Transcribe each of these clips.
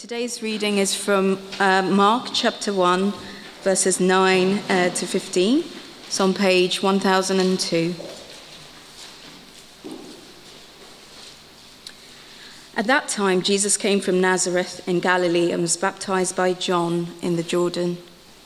Today's reading is from Mark chapter 1, verses 9 to 15. It's on page 1002. At that time, Jesus came from Nazareth in Galilee and was baptized by John in the Jordan.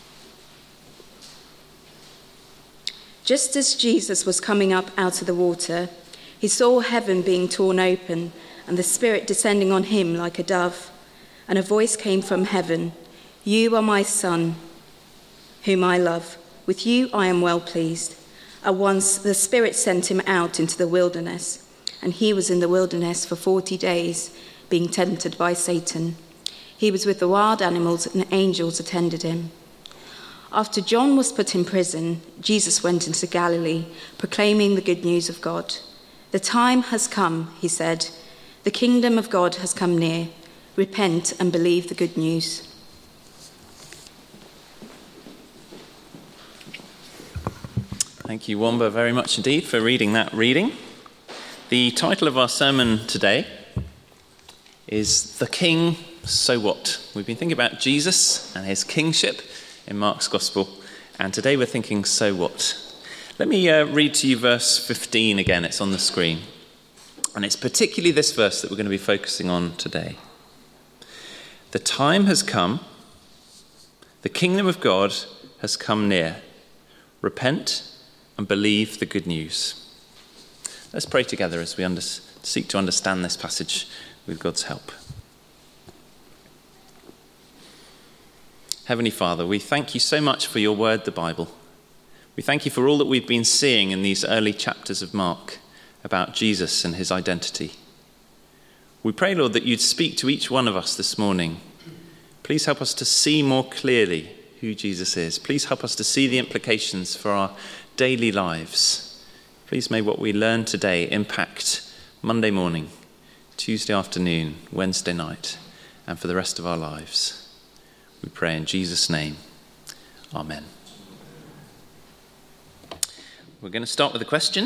Just as Jesus was coming up out of the water, he saw heaven being torn open and the Spirit descending on him like a dove. And a voice came from heaven, "You are my Son, whom I love. With you I am well pleased." At once the Spirit sent him out into the wilderness, and he was in the wilderness for 40 days, being tempted by Satan. He was with the wild animals, and angels attended him. After John was put in prison, Jesus went into Galilee, proclaiming the good news of God. "The time has come," he said. "The kingdom of God has come near. Repent and believe the good news." Thank you, Wamba, very much indeed for reading that reading. The title of our sermon today is "The King, So What?" We've been thinking about Jesus and his kingship in Mark's Gospel, and today we're thinking, so what? Let me read to you verse 15 again. It's on the screen. And it's particularly this verse that we're going to be focusing on today. "The time has come, the kingdom of God has come near. Repent and believe the good news." Let's pray together as we seek to understand this passage with God's help. Heavenly Father, we thank you so much for your word, the Bible. We thank you for all that we've been seeing in these early chapters of Mark about Jesus and his identity. We pray, Lord, that you'd speak to each one of us this morning. Please help us to see more clearly who Jesus is. Please help us to see the implications for our daily lives. Please may what we learn today impact Monday morning, Tuesday afternoon, Wednesday night, and for the rest of our lives. We pray in Jesus' name. Amen. We're going to start with a question.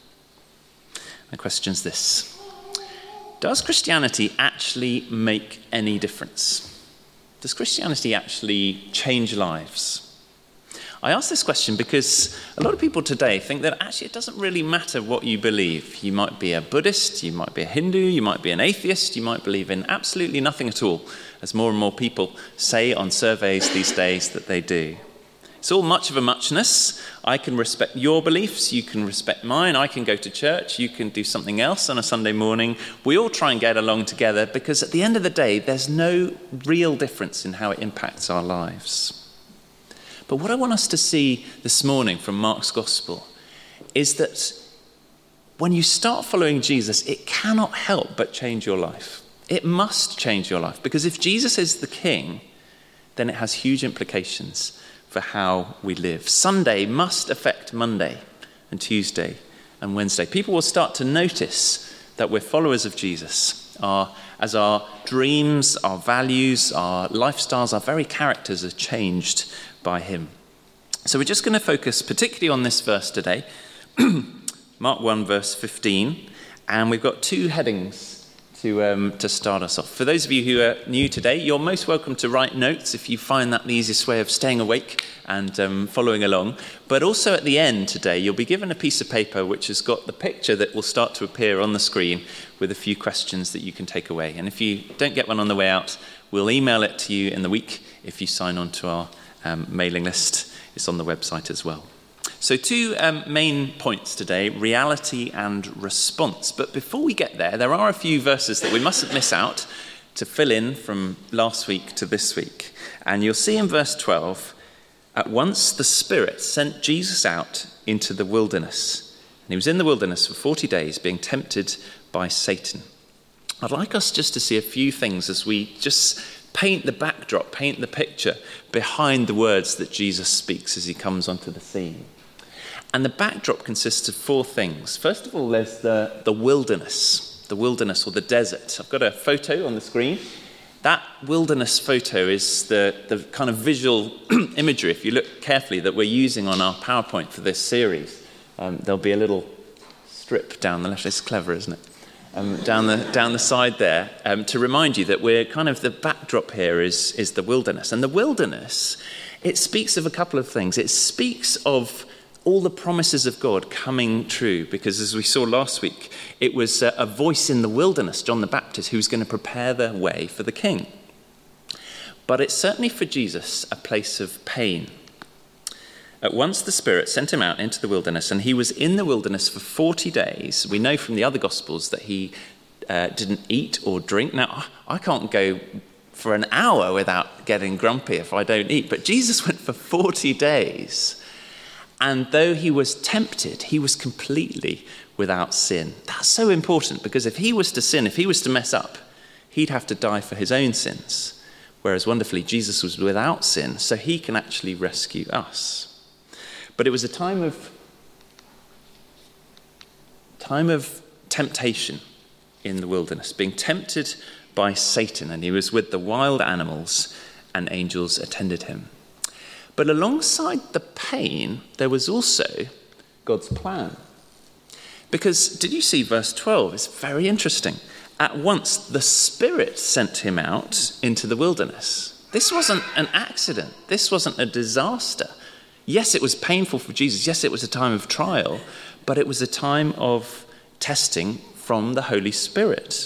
The question's this: does Christianity actually make any difference? Does Christianity actually change lives? I ask this question because a lot of people today think that actually it doesn't really matter what you believe. You might be a Buddhist, you might be a Hindu, you might be an atheist, you might believe in absolutely nothing at all, as more and more people say on surveys these days that they do. It's all much of a muchness. I can respect your beliefs, you can respect mine, I can go to church, you can do something else on a Sunday morning. We all try and get along together because at the end of the day, there's no real difference in how it impacts our lives. But what I want us to see this morning from Mark's Gospel is that when you start following Jesus, it cannot help but change your life. It must change your life, because if Jesus is the King, then it has huge implications for how we live. Sunday must affect Monday and Tuesday and Wednesday. People will start to notice that we're followers of Jesus, as our dreams, our values, our lifestyles, our very characters are changed by him. So we're just going to focus particularly on this verse today, Mark 1 verse 15, and we've got two headings to start us off. For those of you who are new today, you're most welcome to write notes if you find that the easiest way of staying awake and following along. But also at the end today, you'll be given a piece of paper which has got the picture that will start to appear on the screen with a few questions that you can take away. And if you don't get one on the way out, we'll email it to you in the week if you sign on to our mailing list. It's on the website as well. So two main points today, reality and response. But before we get there are a few verses that we mustn't miss out to fill in from last week to this week. And you'll see in verse 12, "At once the Spirit sent Jesus out into the wilderness. And he was in the wilderness for 40 days, being tempted by Satan." I'd like us just to see a few things as we just paint the backdrop, paint the picture behind the words that Jesus speaks as he comes onto the scene. And the backdrop consists of four things. First of all, there's the wilderness or the desert. I've got a photo on the screen. That wilderness photo is the kind of visual imagery, if you look carefully, that we're using on our PowerPoint for this series. There'll be a little strip down the left. It's clever, isn't it? down the side there, to remind you that we're kind of, the backdrop here is the wilderness. And the wilderness, it speaks of a couple of things. It speaks of all the promises of God coming true, because as we saw last week, it was a voice in the wilderness, John the Baptist, who was going to prepare the way for the king. But it's certainly for Jesus a place of pain. At once the Spirit sent him out into the wilderness, and he was in the wilderness for 40 days. We know from the other Gospels that he didn't eat or drink. Now, I can't go for an hour without getting grumpy if I don't eat, but Jesus went for 40 days. And though he was tempted, he was completely without sin. That's so important, because if he was to sin, if he was to mess up, he'd have to die for his own sins. Whereas wonderfully, Jesus was without sin, so he can actually rescue us. But it was a time of temptation in the wilderness, being tempted by Satan, and he was with the wild animals, and angels attended him. But alongside the pain, there was also God's plan. Because, did you see verse 12? It's very interesting. At once, the Spirit sent him out into the wilderness. This wasn't an accident. This wasn't a disaster. Yes, it was painful for Jesus. Yes, it was a time of trial. But it was a time of testing from the Holy Spirit.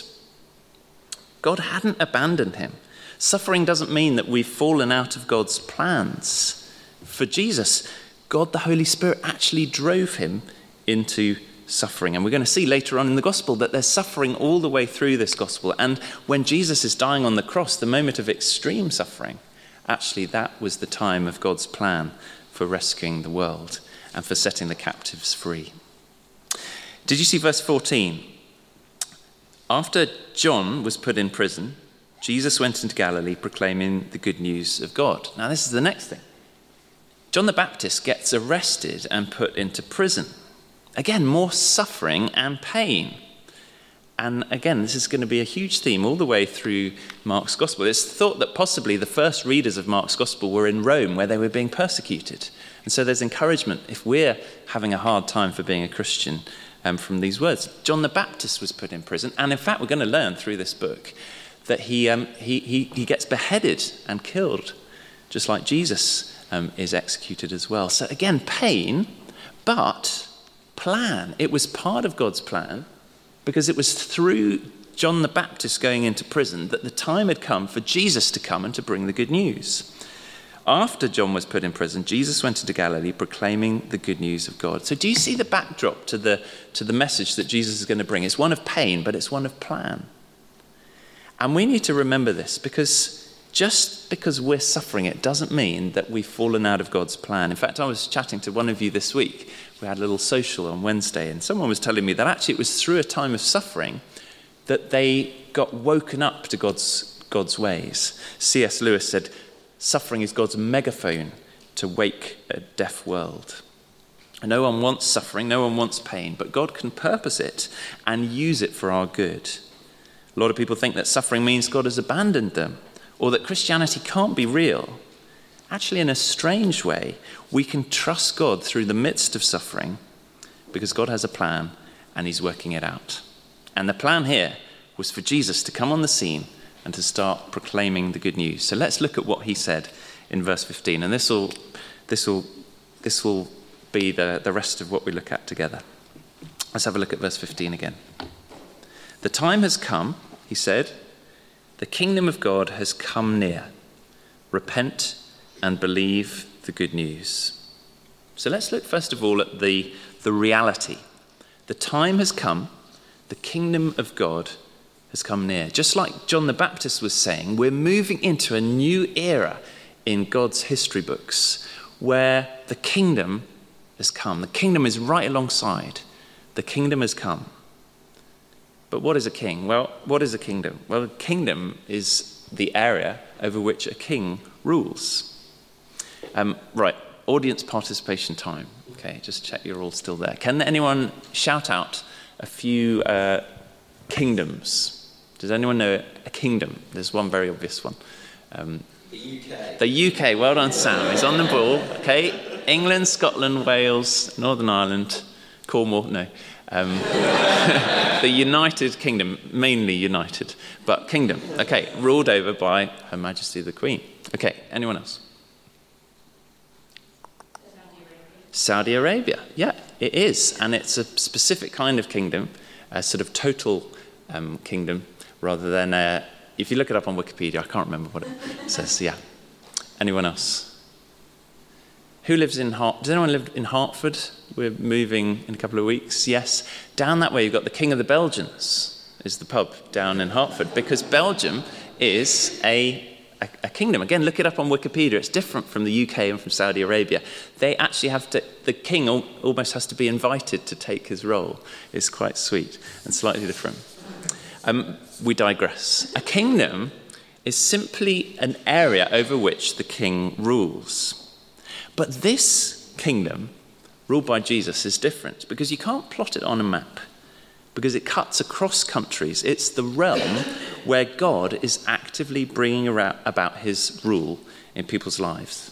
God hadn't abandoned him. Suffering doesn't mean that we've fallen out of God's plans. For Jesus, God the Holy Spirit actually drove him into suffering. And we're going to see later on in the gospel that there's suffering all the way through this gospel. And when Jesus is dying on the cross, the moment of extreme suffering, actually that was the time of God's plan for rescuing the world and for setting the captives free. Did you see verse 14? After John was put in prison, Jesus went into Galilee proclaiming the good news of God. Now this is the next thing. John the Baptist gets arrested and put into prison. Again, more suffering and pain. And again, this is going to be a huge theme all the way through Mark's Gospel. It's thought that possibly the first readers of Mark's Gospel were in Rome, where they were being persecuted. And so there's encouragement, if we're having a hard time for being a Christian, from these words. John the Baptist was put in prison. And in fact, we're going to learn through this book that he gets beheaded and killed, just like Jesus is executed as well. So again, pain, but plan. It was part of God's plan, because it was through John the Baptist going into prison that the time had come for Jesus to come and to bring the good news. After John was put in prison, Jesus went into Galilee proclaiming the good news of God. So do you see the backdrop to the message that Jesus is going to bring? It's one of pain, but it's one of plan. And we need to remember this, because just because we're suffering, it doesn't mean that we've fallen out of God's plan. In fact, I was chatting to one of you this week. We had a little social on Wednesday, and someone was telling me that actually it was through a time of suffering that they got woken up to God's ways. C.S. Lewis said, suffering is God's megaphone to wake a deaf world. And no one wants suffering, no one wants pain, but God can purpose it and use it for our good. A lot of people think that suffering means God has abandoned them, or that Christianity can't be real. Actually, in a strange way, we can trust God through the midst of suffering, because God has a plan and he's working it out. And the plan here was for Jesus to come on the scene and to start proclaiming the good news. So let's look at what he said in verse 15. And this will be the rest of what we look at together. Let's have a look at verse 15 again. The time has come, he said. The kingdom of God has come near. Repent and believe the good news. So let's look first of all at the reality. The time has come. The kingdom of God has come near. Just like John the Baptist was saying, we're moving into a new era in God's history books where the kingdom has come. The kingdom is right alongside. The kingdom has come. But what is a king? Well, what is a kingdom? Well, a kingdom is the area over which a king rules. Right, audience participation time. Okay, just check you're all still there. Can anyone shout out a few kingdoms? Does anyone know a kingdom? There's one very obvious one. The UK. The UK, well done Sam, he's on the ball. Okay, England, Scotland, Wales, Northern Ireland, Cornwall, no. The United Kingdom, mainly united, but kingdom. Okay, ruled over by Her Majesty the Queen. Okay, anyone else? Saudi Arabia, yeah, it is. And it's a specific kind of kingdom, a sort of total kingdom, rather than, if you look it up on Wikipedia, I can't remember what it says, yeah. Anyone else? Who lives in Hartford? Does anyone live in Hartford? We're moving in a couple of weeks, yes. Down that way, you've got the King of the Belgians, is the pub down in Hartford, because Belgium is a kingdom. Again, look it up on Wikipedia. It's different from the UK and from Saudi Arabia. They actually have to, the king almost has to be invited to take his role. It's quite sweet and slightly different. We digress. A kingdom is simply an area over which the king rules. But this kingdom, ruled by Jesus, is different because you can't plot it on a map, because it cuts across countries. It's the realm where God is actively bringing about his rule in people's lives.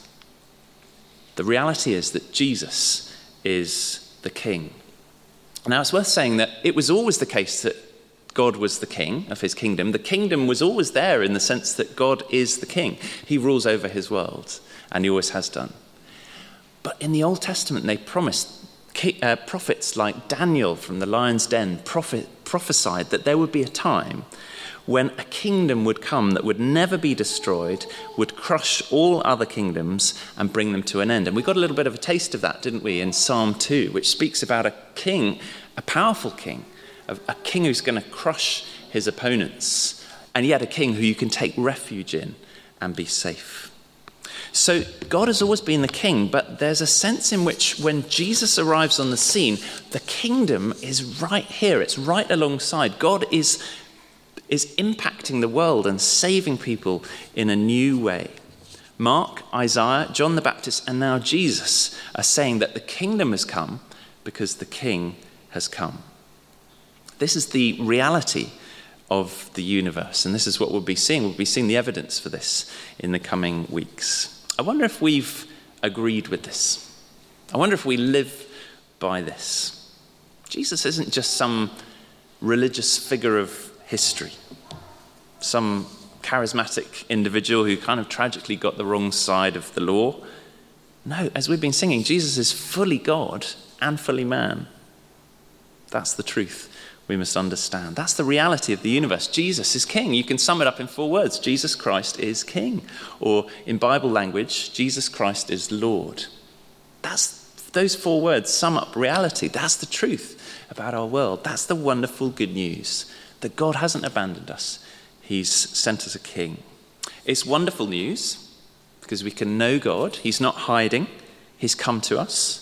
The reality is that Jesus is the king. Now, it's worth saying that it was always the case that God was the king of his kingdom. The kingdom was always there in the sense that God is the king. He rules over his world, and he always has done. But in the Old Testament, they promised, prophets like Daniel from the lion's den prophesied that there would be a time when a kingdom would come that would never be destroyed, would crush all other kingdoms and bring them to an end. And we got a little bit of a taste of that, didn't we, in Psalm 2, which speaks about a king, a powerful king, a king who's going to crush his opponents, and yet a king who you can take refuge in and be safe. So God has always been the king, but there's a sense in which when Jesus arrives on the scene, the kingdom is right here. It's right alongside. God is impacting the world and saving people in a new way. Mark, Isaiah, John the Baptist, and now Jesus are saying that the kingdom has come because the king has come. This is the reality of the universe, and this is what we'll be seeing. We'll be seeing the evidence for this in the coming weeks. I wonder if we've agreed with this. I wonder if we live by this. Jesus isn't just some religious figure of history, some charismatic individual who kind of tragically got the wrong side of the law. No, as we've been singing, Jesus is fully God and fully man. That's the truth we must understand. That's the reality of the universe. Jesus is king. You can sum it up in 4 words. Jesus Christ is king. Or in Bible language, Jesus Christ is Lord. Those 4 words sum up reality. That's the truth about our world. That's the wonderful good news, that God hasn't abandoned us. He's sent us a king. It's wonderful news because we can know God. He's not hiding. He's come to us.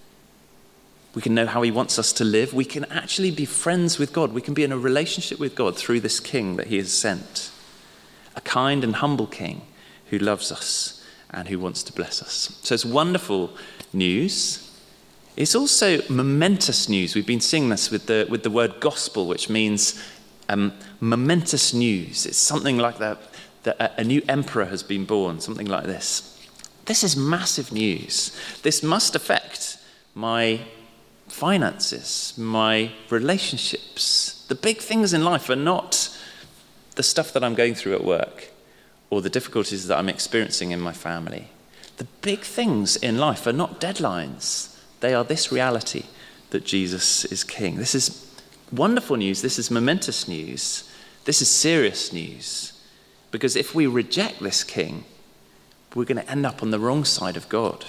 We can know how he wants us to live. We can actually be friends with God. We can be in a relationship with God through this king that he has sent. A kind and humble king who loves us and who wants to bless us. So it's wonderful news. It's also momentous news. We've been seeing this with the word gospel, which means momentous news. It's something like that a new emperor has been born, something like this. This is massive news. This must affect my finances, my relationships. The big things in life are not the stuff that I'm going through at work or the difficulties that I'm experiencing in my family. The big things in life are not deadlines. They are this reality that Jesus is king. This is wonderful news. This is momentous news. This is serious news. Because if we reject this king, we're going to end up on the wrong side of God.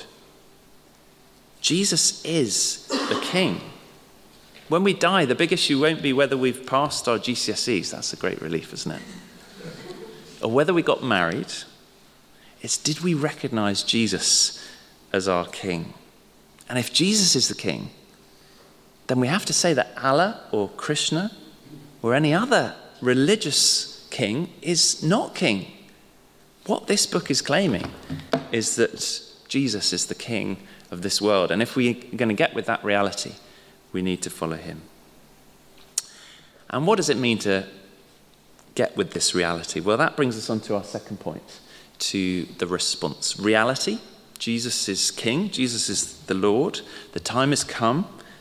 Jesus is the king. When we die, the big issue won't be whether we've passed our GCSEs. That's a great relief, isn't it? Or whether we got married. It's did we recognize Jesus as our king? And if Jesus is the king, then we have to say that Allah or Krishna or any other religious king is not king. What this book is claiming is that Jesus is the king of this world. And if we're going to get with that reality, we need to follow him. And what does it mean to get with this reality? Well, that brings us on to our second point, to the response. Reality, Jesus is king, Jesus is the Lord. The time has come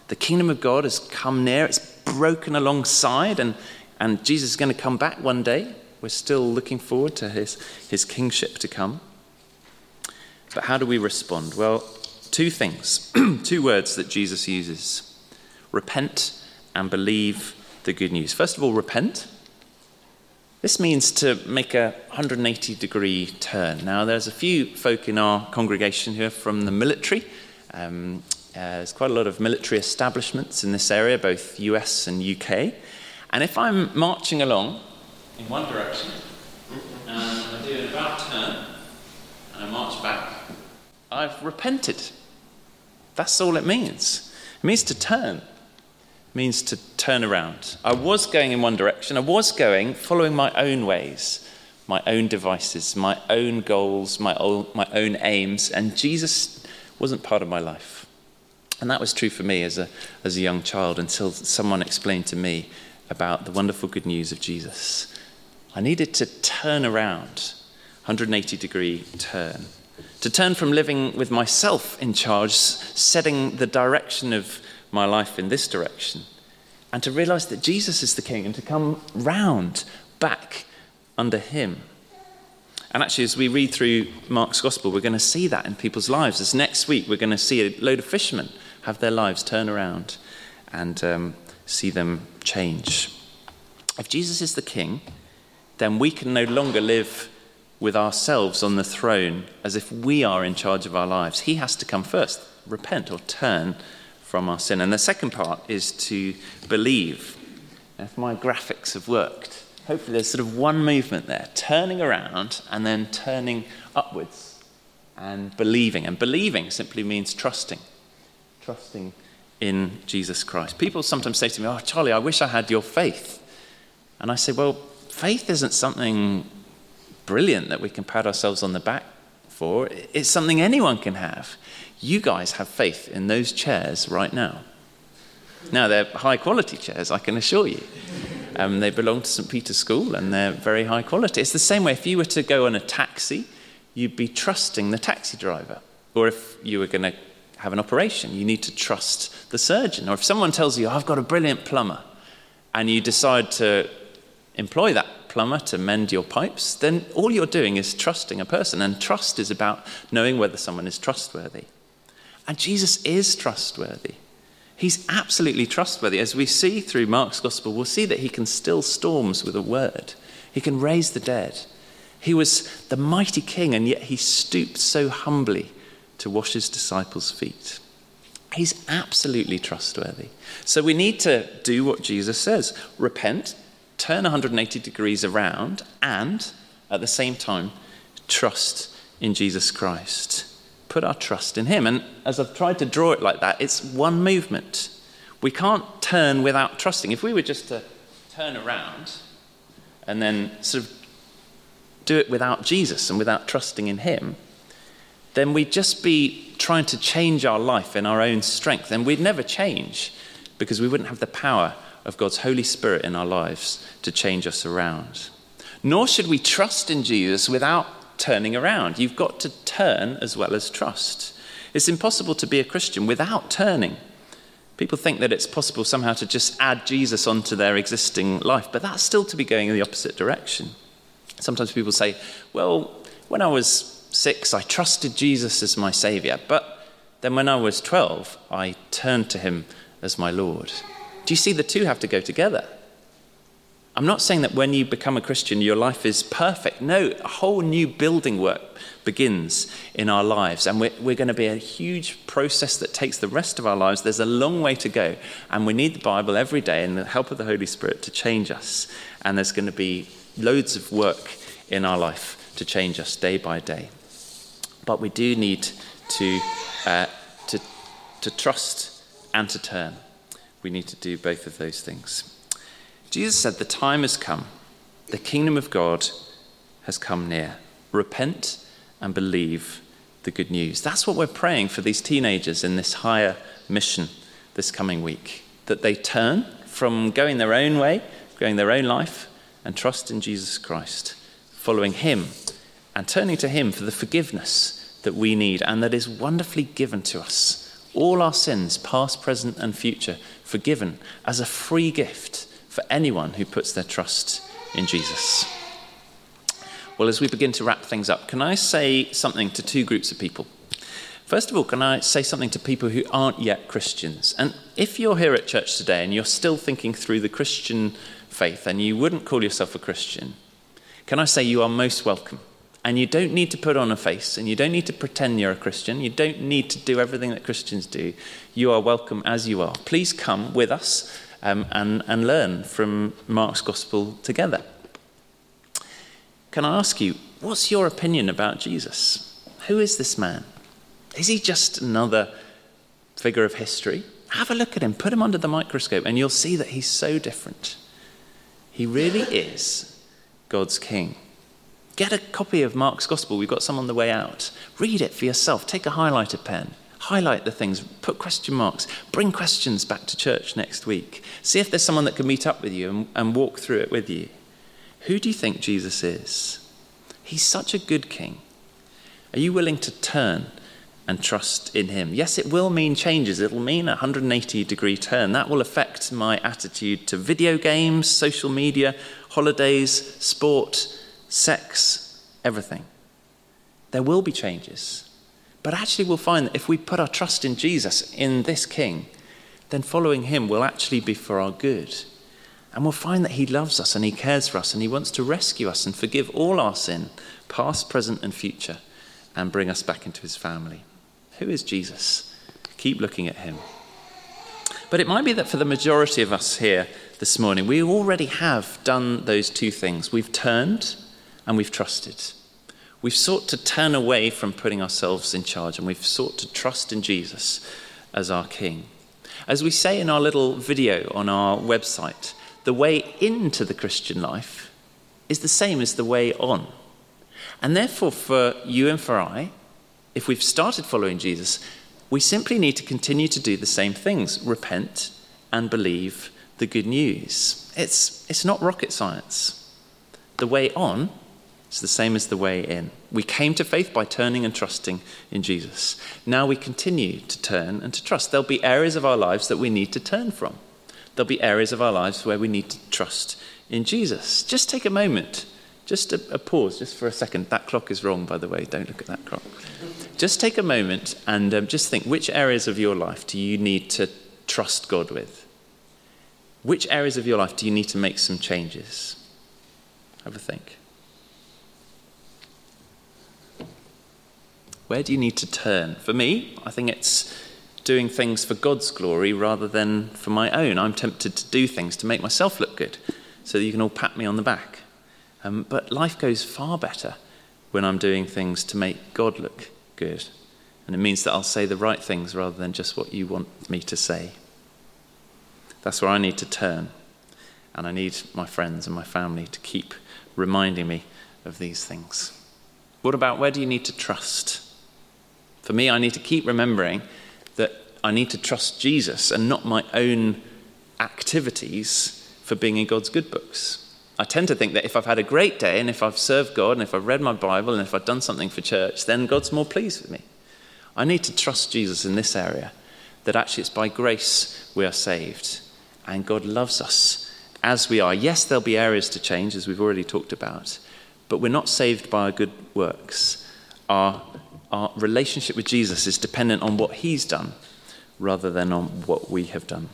The kingdom of God has come near. It's broken alongside, and Jesus is going to come back one day. We're still looking forward to his kingship to come. But how do we respond? Well, two things, two words that Jesus uses: repent and believe the good news. First of all, repent. This means to make a 180-degree turn. Now, there's a few folk in our congregation who are from the military. There's quite a lot of military establishments in this area, both US and UK. And if I'm marching along in one direction, and I do an about turn, and I march back, I've repented. That's all it means. It means to turn. It means to turn around. I was going in one direction. I was going, following my own ways, my own devices, my own goals, my own aims, and Jesus wasn't part of my life. And that was true for me as a young child, until someone explained to me about the wonderful good news of Jesus. I needed to turn around, 180-degree turn, to turn from living with myself in charge, setting the direction of my life in this direction, and to realize that Jesus is the King, and to come round back under him. And actually, as we read through Mark's Gospel, we're going to see that in people's lives. As next week, we're going to see a load of fishermen have their lives turn around and see them change. If Jesus is the King, then we can no longer live with ourselves on the throne as if we are in charge of our lives. He has to come first, repent or turn from our sin. And the second part is to believe. Now, if my graphics have worked, hopefully there's sort of one movement there, turning around and then turning upwards and believing. And believing simply means trusting in Jesus Christ. People sometimes say to me, "Oh, Charlie, I wish I had your faith." And I say, well, faith isn't something brilliant that we can pat ourselves on the back for. It's something anyone can have. You guys have faith in those chairs right now. Now, they're high-quality chairs, I can assure you. They belong to St. Peter's School, and they're very high quality. It's the same way if you were to go on a taxi, you'd be trusting the taxi driver. Or if you were going to have an operation, you need to trust the surgeon. Or if someone tells you, "I've got a brilliant plumber," and you decide to employ that plumber to mend your pipes, then all you're doing is trusting a person. And trust is about knowing whether someone is trustworthy. And Jesus is trustworthy. He's absolutely trustworthy. As we see through Mark's Gospel, we'll see that he can still storms with a word. He can raise the dead. He was the mighty king, and yet he stooped so humbly to wash his disciples' feet. He's absolutely trustworthy. So we need to do what Jesus says. Repent, turn 180 degrees around, and at the same time, trust in Jesus Christ. Put our trust in him. And as I've tried to draw it like that, it's one movement. We can't turn without trusting. If we were just to turn around and then sort of do it without Jesus and without trusting in him, then we'd just be trying to change our life in our own strength. And we'd never change because we wouldn't have the power of God's Holy Spirit in our lives to change us around. Nor should we trust in Jesus without turning around. You've got to turn as well as trust. It's impossible to be a Christian without turning. People think that it's possible somehow to just add Jesus onto their existing life, but that's still to be going in the opposite direction. Sometimes people say, well, when I was 6, I trusted Jesus as my saviour, but then when I was 12, I turned to him as my Lord. Do you see the two have to go together? I'm not saying that when you become a Christian, your life is perfect. No, a whole new building work begins in our lives, and we're going to be a huge process that takes the rest of our lives. There's a long way to go, and we need the Bible every day and the help of the Holy Spirit to change us, and there's going to be loads of work in our life to change us day by day. But we do need to trust and to turn. We need to do both of those things. Jesus said, the time has come. The kingdom of God has come near. Repent and believe the good news. That's what we're praying for these teenagers in this higher mission this coming week. That they turn from going their own way, going their own life, and trust in Jesus Christ, following him and turning to him for the forgiveness that we need and that is wonderfully given to us. all our sins, past, present, and future, forgiven as a free gift for anyone who puts their trust in Jesus. Well, as we begin to wrap things up, can I say something to two groups of people? First of all, can I say something to people who aren't yet Christians? And if you're here at church today and you're still thinking through the Christian faith and you wouldn't call yourself a Christian, can I say you are most welcome? And you don't need to put on a face, and you don't need to pretend you're a Christian. You don't need to do everything that Christians do. You are welcome as you are. Please come with us and learn from Mark's Gospel together. Can I ask you, what's your opinion about Jesus? Who is this man? Is he just another figure of history? Have a look at him, put him under the microscope, and you'll see that he's so different. He really is God's King. Get a copy of Mark's Gospel. We've got some on the way out. Read it for yourself. Take a highlighter pen. Highlight the things. Put question marks. Bring questions back to church next week. See if there's someone that can meet up with you and walk through it with you. Who do you think Jesus is? He's such a good King. Are you willing to turn and trust in him? Yes, it will mean changes. It'll mean a 180-degree turn. That will affect my attitude to video games, social media, holidays, sport, sex, everything. There will be changes. But actually we'll find that if we put our trust in Jesus, in this King, then following him will actually be for our good. And we'll find that he loves us and he cares for us and he wants to rescue us and forgive all our sin, past, present, and future, and bring us back into his family. Who is Jesus? Keep looking at him. But it might be that for the majority of us here this morning, we already have done those two things. We've turned and we've trusted. We've sought to turn away from putting ourselves in charge, and we've sought to trust in Jesus as our King. As we say in our little video on our website, the way into the Christian life is the same as the way on. And therefore, for you and for I, if we've started following Jesus, we simply need to continue to do the same things. Repent and believe the good news. It's not rocket science. The way on is the same as the way in. We came to faith by turning and trusting in Jesus. Now we continue to turn and to trust. There'll be areas of our lives that we need to turn from. There'll be areas of our lives where we need to trust in Jesus. Just take a moment, just a pause, just for a second. That clock is wrong, by the way. Don't look at that clock. Just take a moment and just think, which areas of your life do you need to trust God with? Which areas of your life do you need to make some changes? Have a think. Where do you need to turn? For me, I think it's doing things for God's glory rather than for my own. I'm tempted to do things to make myself look good so that you can all pat me on the back. But life goes far better when I'm doing things to make God look good. And it means that I'll say the right things rather than just what you want me to say. That's where I need to turn. And I need my friends and my family to keep reminding me of these things. What about where do you need to trust? For me, I need to keep remembering that I need to trust Jesus and not my own activities for being in God's good books. I tend to think that if I've had a great day and if I've served God and if I've read my Bible and if I've done something for church, then God's more pleased with me. I need to trust Jesus in this area, that actually it's by grace we are saved and God loves us as we are. Yes, there'll be areas to change, as we've already talked about, but we're not saved by our good works. Our relationship with Jesus is dependent on what he's done rather than on what we have done.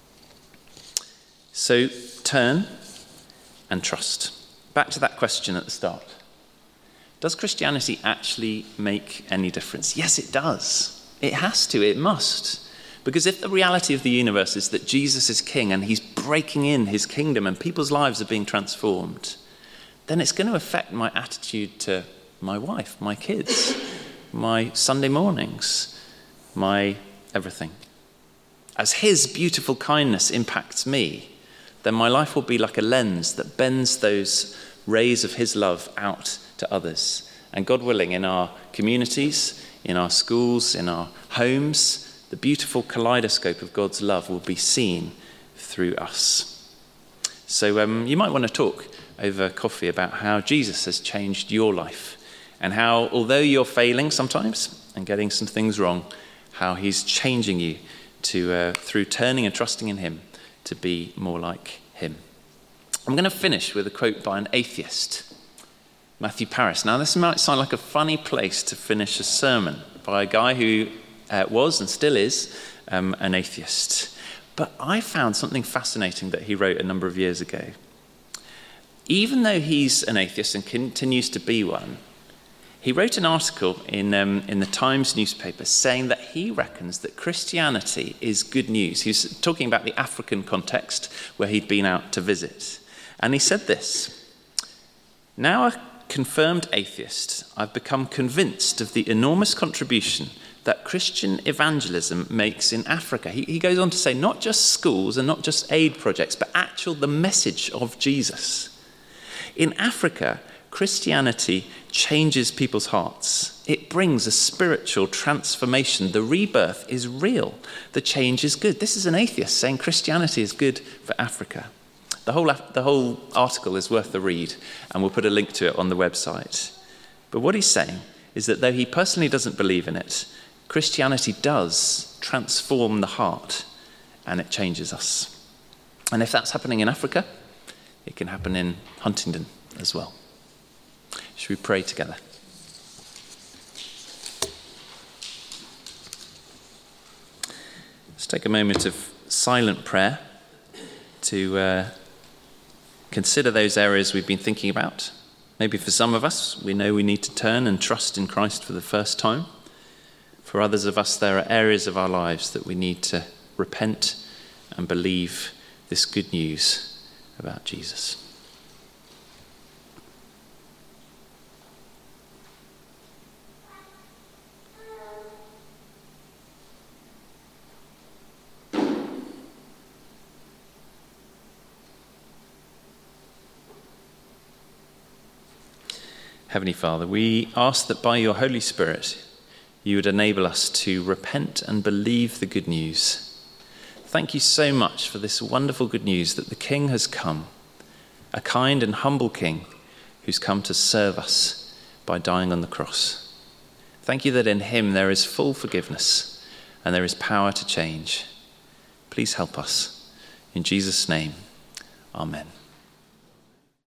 So turn and trust. Back to that question at the start. Does Christianity actually make any difference? Yes, it does. It has to, it must. Because if the reality of the universe is that Jesus is king and he's breaking in his kingdom and people's lives are being transformed, then it's going to affect my attitude to my wife, my kids, my Sunday mornings, my everything. As his beautiful kindness impacts me, then my life will be like a lens that bends those rays of his love out to others. And God willing, in our communities, in our schools, in our homes, the beautiful kaleidoscope of God's love will be seen through us. So you might want to talk over coffee about how Jesus has changed your life and how, although you're failing sometimes and getting some things wrong, how he's changing you to through turning and trusting in him to be more like him. I'm going to finish with a quote by an atheist, Matthew Paris. Now, this might sound like a funny place to finish a sermon by a guy who was and still is an atheist. But I found something fascinating that he wrote a number of years ago. Even though he's an atheist and continues to be one, he wrote an article in the Times newspaper saying that he reckons that Christianity is good news. He was talking about the African context where he'd been out to visit. And he said this: "Now a confirmed atheist, I've become convinced of the enormous contribution that Christian evangelism makes in Africa." He goes on to say not just schools and not just aid projects, but the message of Jesus. In Africa, Christianity changes people's hearts. It brings a spiritual transformation. The rebirth is real. The change is good. This is an atheist saying Christianity is good for Africa. The whole article is worth the read, and we'll put a link to it on the website. But what he's saying is that though he personally doesn't believe in it, Christianity does transform the heart, and it changes us. And if that's happening in Africa, it can happen in Huntingdon as well. Should we pray together? Let's take a moment of silent prayer to consider those areas we've been thinking about. Maybe for some of us, we know we need to turn and trust in Christ for the first time. For others of us, there are areas of our lives that we need to repent and believe this good news about Jesus. Heavenly Father, we ask that by your Holy Spirit, you would enable us to repent and believe the good news. Thank you so much for this wonderful good news that the King has come, a kind and humble King who's come to serve us by dying on the cross. Thank you that in him there is full forgiveness and there is power to change. Please help us. In Jesus' name, amen.